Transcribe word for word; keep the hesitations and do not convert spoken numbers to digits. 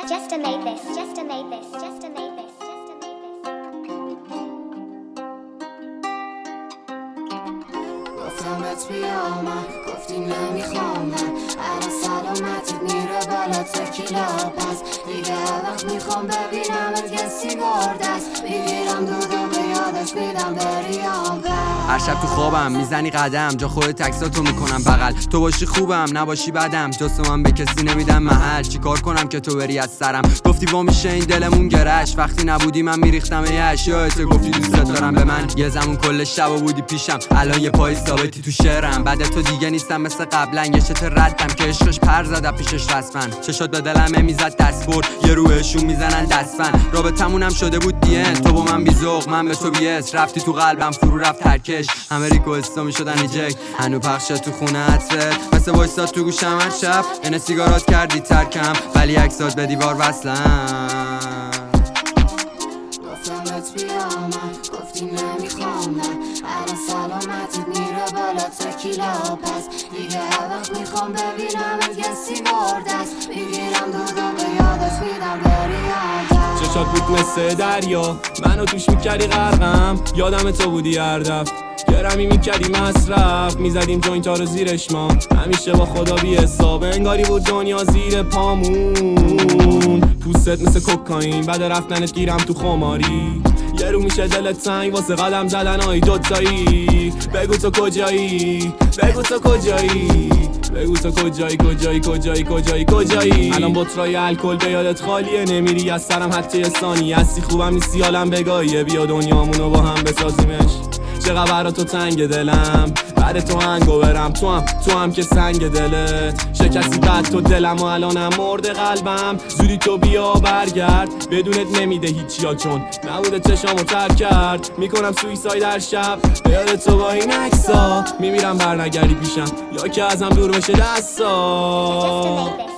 just to make this, just to make this, just to make this, just to make this. گفتمت بیا من گفتی نمیخوام من الان سلامتت میره بالا تکیلا پس دیگه وقت میخوام ببینمت یه سیگار دست میگیرم دودو به یادش میدم بریام پس هر شب تو خوابم میزنی قدم جا خودت تکساتو میکنم بغل تو باشی خوبم نباشی بدم جستو من به کسی نمیدم محل چیکار کنم که تو بری از سرم گفتی وا میشه این دلمون گرش وقتی نبودی من میریختم یه اشیاءت گفتی دوست دارم به من یه زمان کل شبا بودی پیشم الان یه پای ثابتی تو شعرم بعد تو دیگه نیستم مثل قبلا یه چت ردم که عشقش پر زد پیشش رسما چشات به دلم میزد دست برد یه روحشون میزنن دستفن رابطمونم شده بود دیه تو با من بیذوق من به تو بیس رفتی تو قلبم فرو رفت ترکش همه ریکوستا میشدن ریجکت هنو پخشت تو خونه عطرت مثل وایساد تو گوشم هر شب اینه سیگارات کردی ترکم ولی عکسات به دیوار وصلن گفتمت بیا من گفتی نمیخوام من الان سلامتت میره بالا تکیلا پس دیگه هر وقت میخوام ببینمت یه سیگار دست میگیرم دودو به یادش میدم بریام پس چشات بود مثل دریا منو توش میکردی غرقم یادم تو بودی هر دفع گرمی میکردی مصرف میزدیم جوینتا رو زیرش ما همیشه با خدا بی حساب انگاری بود دنیا زیر پامون پوستت مثل کوکائین بعد رفتنت گیرم تو خماری یه رو میشه دلت تنگ واسه قدم زدن های دوتایی بگو تو کجایی بگو تو کجایی بگو تو کجایی کجایی کجایی کجایی کجایی الان بطرای الکل به یادت خالیه نمیری از سرم حتی یه ثانی هستی خوبم نیستی حالم بگاهیه بیا دنیامونو با هم بسازیمش چقدر برا تو تنگ دلم بعد تو هنگو برم تو هم تو هم که سنگ دلت شکستی بعد تو دلم و الانم مرده قلبم زودی تو بیا برگرد بدونت نمیده هیچی ها چون نبوده چشامو ترک کرد میکنم سویساید در شب به یاد تو با این عکسا میمیرم برنگردی پیشم یا که ازم دور بشه دستا